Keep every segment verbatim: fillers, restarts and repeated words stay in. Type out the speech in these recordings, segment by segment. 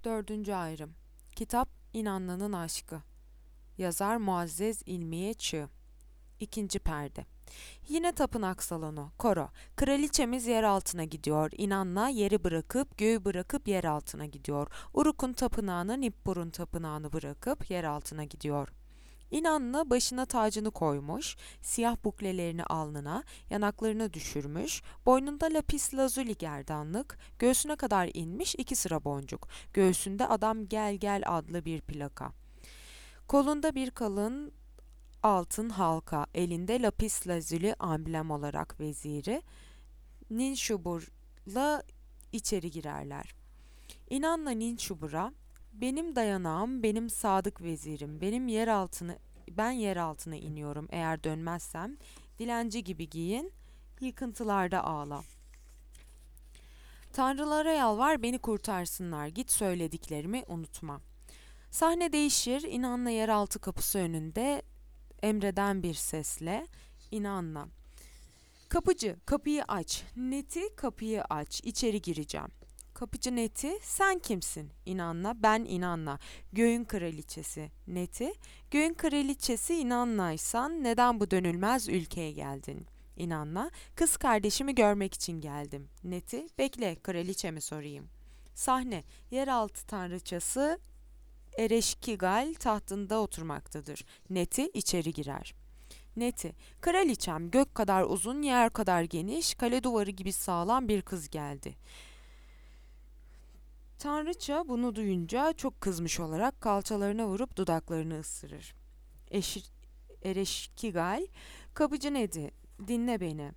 Dördüncü ayrım. Kitap İnanlının Aşkı. Yazar Muazzez İlmiye Çığ. İkinci perde. Yine tapınak salonu, koro. Kraliçemiz yer altına gidiyor. İnanla yeri bırakıp, göğü bırakıp yer altına gidiyor. Uruk'un tapınağını, Nippur'un tapınağını bırakıp yer altına gidiyor. İnanla başına tacını koymuş, siyah buklelerini alnına, yanaklarını düşürmüş, boynunda lapis lazuli gerdanlık, göğsüne kadar inmiş iki sıra boncuk, göğsünde adam gel gel adlı bir plaka. Kolunda bir kalın altın halka, elinde lapis lazuli amblem olarak veziri, Ninşubur'la içeri girerler. İnanla Ninşubur'a, benim dayanağım, benim sadık vezirim, benim yer altını, ben yer altına iniyorum eğer dönmezsem, dilenci gibi giyin, yıkıntılarda ağla. Tanrılara yalvar beni kurtarsınlar, git söylediklerimi unutma. Sahne değişir, İnanla yeraltı kapısı önünde emreden bir sesle, İnanla. Kapıcı, kapıyı aç. Neti, kapıyı aç. İçeri gireceğim. Kapıcı Neti, sen kimsin? İnanla, ben İnanla. Göğün kraliçesi. Neti, göğün kraliçesi İnanla'ysan neden bu dönülmez ülkeye geldin? İnanla, kız kardeşimi görmek için geldim. Neti, bekle kraliçemi sorayım. Sahne, yeraltı tanrıçası Ereşkigal tahtında oturmaktadır. Neti içeri girer. Neti, kraliçem gök kadar uzun, yer kadar geniş, kale duvarı gibi sağlam bir kız geldi. Tanrıça bunu duyunca çok kızmış olarak kalçalarına vurup dudaklarını ısırır. Eşir, Ereşkigal, kapıcı Neti, dinle beni.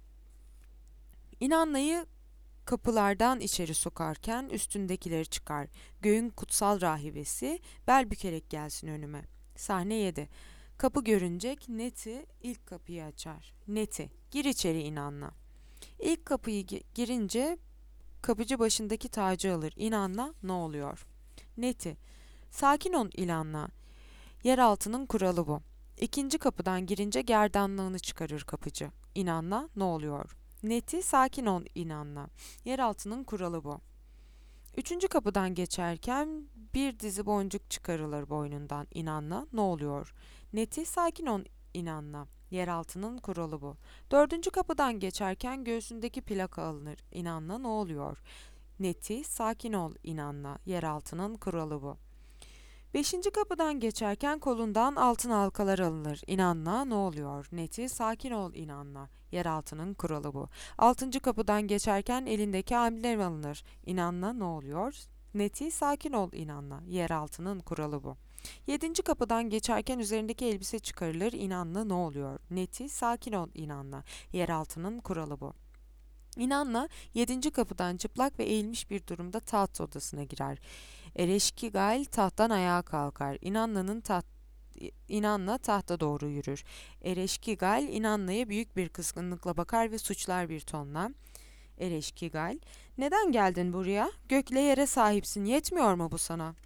İnanlayı kapılardan içeri sokarken üstündekileri çıkar. Göğün kutsal rahibesi, bel bükerek gelsin önüme. Sahne yedi. Kapı görünecek, Neti ilk kapıyı açar. Neti, gir içeri İnanla. İlk kapıyı gi- girince kapıcı başındaki tacı alır. İnanla, ne oluyor? Neti, sakin ol İnanla. Yeraltının kuralı bu. İkinci kapıdan girince gerdanlığını çıkarır kapıcı. İnanla, ne oluyor? Neti, sakin ol İnanla. Yeraltının kuralı bu. Üçüncü kapıdan geçerken bir dizi boncuk çıkarılır boynundan. İnanla, ne oluyor? Neti, sakin ol İnanla. Yeraltının kuralı bu. Dördüncü kapıdan geçerken göğsündeki plaka alınır. İnanla, ne oluyor? Neti, sakin ol İnanla. Yeraltının kuralı bu. Beşinci kapıdan geçerken kolundan altın halkalar alınır. İnanla, ne oluyor? Neti, sakin ol İnanla. Yeraltının kuralı bu. Altıncı kapıdan geçerken elindeki amblem alınır. İnanla, ne oluyor? Neti, sakin ol İnanla. Yeraltının kuralı bu. Yedinci kapıdan geçerken üzerindeki elbise çıkarılır. İnanla, ne oluyor? Neti, sakin ol İnanla. Yeraltının kuralı bu. İnanla yedinci kapıdan çıplak ve eğilmiş bir durumda taht odasına girer. Ereşkigal tahttan ayağa kalkar. İnanla'nın taht İnanla tahta doğru yürür. Ereşkigal İnanla'ya büyük bir kızgınlıkla bakar ve suçlar bir tonla. Ereşkigal, neden geldin buraya? Gökle yere sahipsin, yetmiyor mu bu sana?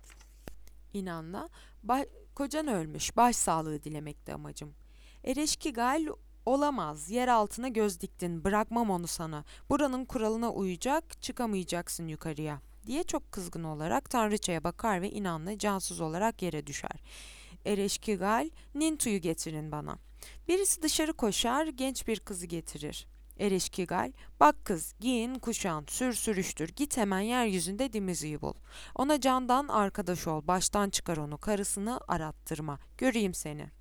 İnanla, "Ba- kocan ölmüş, başsağlığı dilemekte amacım. Ereşkigal, olamaz, yer altına göz diktin, bırakmam onu sana. Buranın kuralına uyacak, çıkamayacaksın yukarıya." diye çok kızgın olarak tanrıçaya bakar ve İnanla cansız olarak yere düşer. Ereşkigal, Nintu'yu getirin bana. Birisi dışarı koşar, genç bir kızı getirir. Ereşkigal, bak kız, giyin, kuşan, sür sürüştür, git hemen yeryüzünde Dimizi'yi bul. Ona candan arkadaş ol, baştan çıkar onu, karısını arattırma, göreyim seni.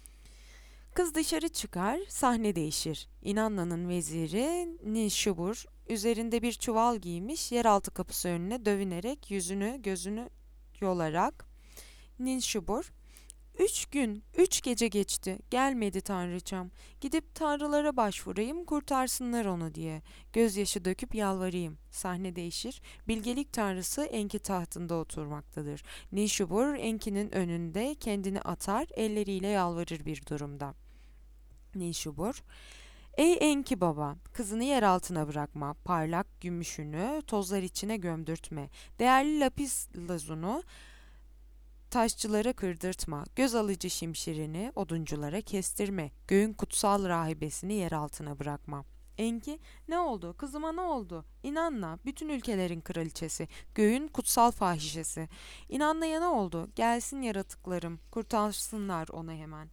Kız dışarı çıkar, sahne değişir. İnanla'nın veziri Ninşubur, üzerinde bir çuval giymiş, yeraltı kapısı önüne dövünerek, yüzünü gözünü yolarak, Ninşubur, Üç gün, üç gece geçti. Gelmedi tanrıçam. Gidip tanrılara başvurayım, kurtarsınlar onu diye. Gözyaşı döküp yalvarayım. Sahne değişir. Bilgelik tanrısı Enki tahtında oturmaktadır. Nişubur Enki'nin önünde kendini atar, elleriyle yalvarır bir durumda. Nişubur, ey Enki baba, kızını yer altına bırakma. Parlak gümüşünü tozlar içine gömdürtme. Değerli lapis lazunu taşçılara kırdırtma, göz alıcı şimşirini odunculara kestirme, göğün kutsal rahibesini yer altına bırakma. Enki, ne oldu? Kızıma ne oldu? İnanna, bütün ülkelerin kraliçesi, göğün kutsal fahişesi. İnanna'ya ne oldu? Gelsin yaratıklarım, kurtarsınlar onu hemen.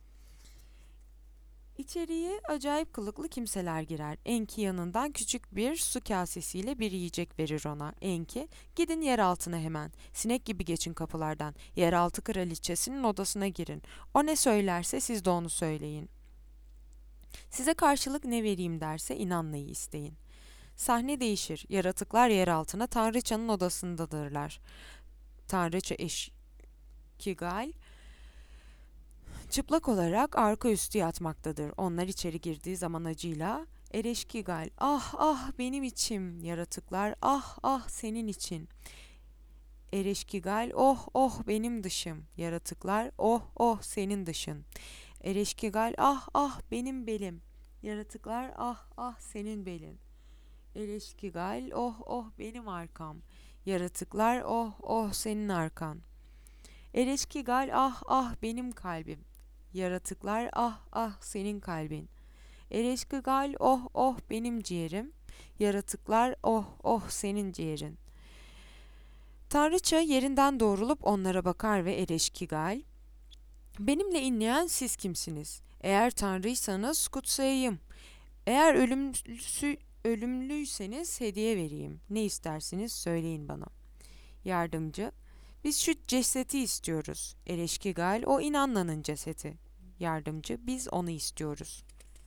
İçeriye acayip kılıklı kimseler girer. Enki yanından küçük bir su kasesiyle bir yiyecek verir ona. Enki, gidin yer altına hemen. Sinek gibi geçin kapılardan. Yeraltı kraliçesinin odasına girin. O ne söylerse siz de onu söyleyin. Size karşılık ne vereyim derse inanmayı isteyin. Sahne değişir. Yaratıklar yer altına Tanrıçanın odasındadırlar. Tanrıça Eşkigal çıplak olarak arka üstü yatmaktadır. Onlar içeri girdiği zaman acıyla Ereşkigal, ah ah benim içim, yaratıklar, ah ah senin için. Ereşkigal, oh oh benim dışım, yaratıklar, oh oh senin dışın. Ereşkigal, ah ah benim belim, yaratıklar, ah ah senin belin. Ereşkigal, oh oh benim arkam, yaratıklar, oh oh senin arkan. Ereşkigal, ah ah benim kalbim, yaratıklar, ah ah senin kalbin. Ereşkigal, oh oh benim ciğerim, yaratıklar, oh oh senin ciğerin. Tanrıça yerinden doğrulup onlara bakar ve Ereşkigal, benimle inleyen siz kimsiniz? Eğer Tanrıysanız kutsayayım. Eğer ölümsü, ölümlüyseniz hediye vereyim. Ne istersiniz söyleyin bana. Yardımcı, biz şu cesedi istiyoruz. Ereşkigal, o İnanna'nın cesedi. Yardımcı, biz onu istiyoruz.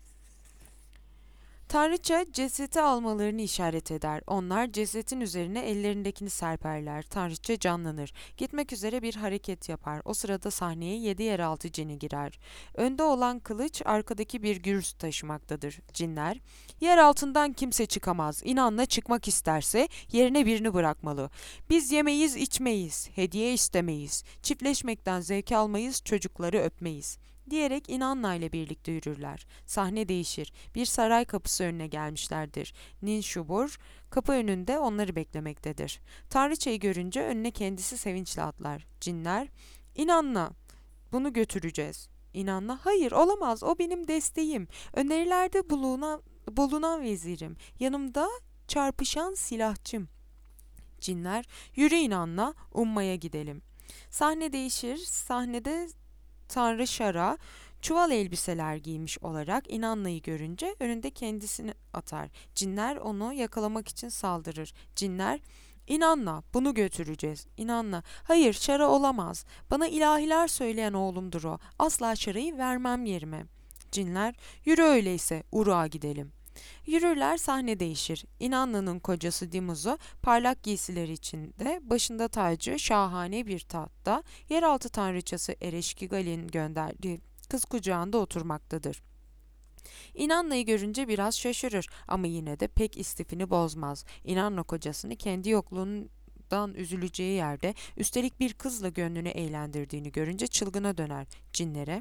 Tanrıça cesedi almalarını işaret eder. Onlar cesetin üzerine ellerindekini serperler. Tanrıça canlanır. Gitmek üzere bir hareket yapar. O sırada sahneye yedi yeraltı cini girer. Önde olan kılıç arkadaki bir gürz taşımaktadır. Cinler, yer altından kimse çıkamaz. İnanla çıkmak isterse yerine birini bırakmalı. Biz yemeyiz içmeyiz, hediye istemeyiz, çiftleşmekten zevk almayız, çocukları öpmeyiz diyerek İnanna ile birlikte yürürler. Sahne değişir. Bir saray kapısı önüne gelmişlerdir. Ninşubur kapı önünde onları beklemektedir. Tanrıçayı görünce önüne kendisi sevinçle atlar. Cinler, İnanna, bunu götüreceğiz. İnanna, hayır olamaz, o benim desteğim. Önerilerde bulunan, bulunan vezirim. Yanımda çarpışan silahçım. Cinler, yürü İnanna, ummaya gidelim. Sahne değişir. Sahnede Tanrı Şara çuval elbiseler giymiş olarak İnanna'yı görünce önünde kendisini atar. Cinler onu yakalamak için saldırır. Cinler, İnanna, bunu götüreceğiz. İnanna, hayır Şara olamaz. Bana ilahiler söyleyen oğlumdur o. Asla Şara'yı vermem yerime. Cinler, yürü öyleyse Uruk'a gidelim. Yürürler, sahne değişir. İnanna'nın kocası Dimuz'u parlak giysiler içinde, başında tacı, şahane bir tahtta, yeraltı tanrıçası Ereşkigal'in gönderdiği kız kucağında oturmaktadır. İnanna'yı görünce biraz şaşırır ama yine de pek istifini bozmaz. İnanna kocasını kendi yokluğundan üzüleceği yerde, üstelik bir kızla gönlünü eğlendirdiğini görünce çılgına döner. Cinlere,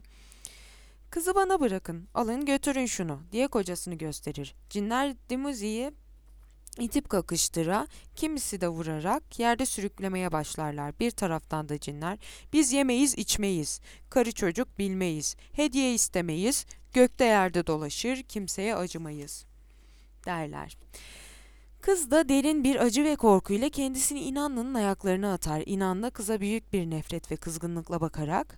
kızı bana bırakın, alın götürün şunu diye kocasını gösterir. Cinler Dimuzi'yi itip kakıştıra, kimisi de vurarak yerde sürüklemeye başlarlar. Bir taraftan da cinler, biz yemeyiz içmeyiz, karı çocuk bilmeyiz, hediye istemeyiz, gökte yerde dolaşır, kimseye acımayız derler. Kız da derin bir acı ve korkuyla kendisini İnanna'nın ayaklarına atar. İnanna kıza büyük bir nefret ve kızgınlıkla bakarak,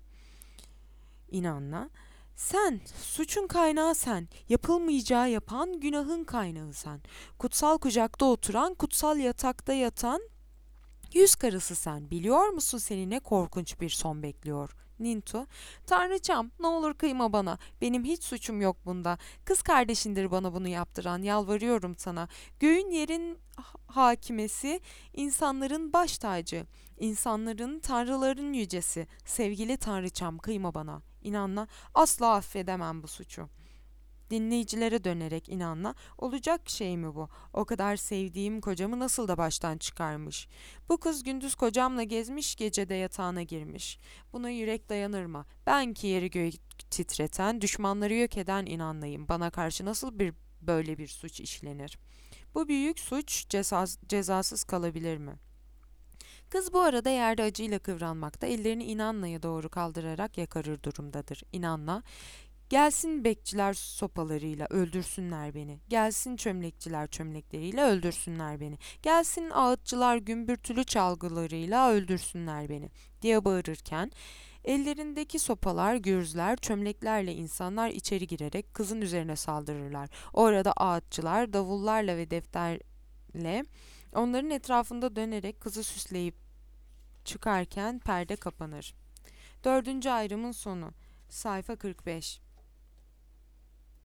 İnanna, sen, suçun kaynağı sen, yapılmayacağı yapan günahın kaynağı sen. Kutsal kucakta oturan, kutsal yatakta yatan yüz karısı sen. Biliyor musun seni ne korkunç bir son bekliyor? Nintu, Tanrıçam ne olur kıyma bana, benim hiç suçum yok bunda. Kız kardeşindir bana bunu yaptıran, yalvarıyorum sana. Göğün yerin hakimesi, insanların baş tacı, insanların, tanrıların yücesi. Sevgili Tanrıçam kıyma bana. İnanla, asla affedemem bu suçu. Dinleyicilere dönerek İnanla, olacak şey mi bu? O kadar sevdiğim kocamı nasıl da baştan çıkarmış? Bu kız gündüz kocamla gezmiş, gecede yatağına girmiş. Buna yürek dayanır mı? Ben ki yeri göğü titreten, düşmanları yok eden İnanlayım. Bana karşı nasıl bir böyle bir suç işlenir? Bu büyük suç cezas, cezasız kalabilir mi? Kız bu arada yerde acıyla kıvranmakta, ellerini İnanna'ya doğru kaldırarak yakarır durumdadır. İnanna, Gelsin bekçiler sopalarıyla öldürsünler beni. Gelsin çömlekçiler çömlekleriyle öldürsünler beni. Gelsin ağıtçılar gümbürtülü çalgılarıyla öldürsünler beni diye bağırırken ellerindeki sopalar, gürzler, çömleklerle insanlar içeri girerek kızın üzerine saldırırlar. Orada ağıtçılar davullarla ve defterle onların etrafında dönerek kızı süsleyip çıkarken perde kapanır. Dördüncü ayrımın sonu. Sayfa kırk beş.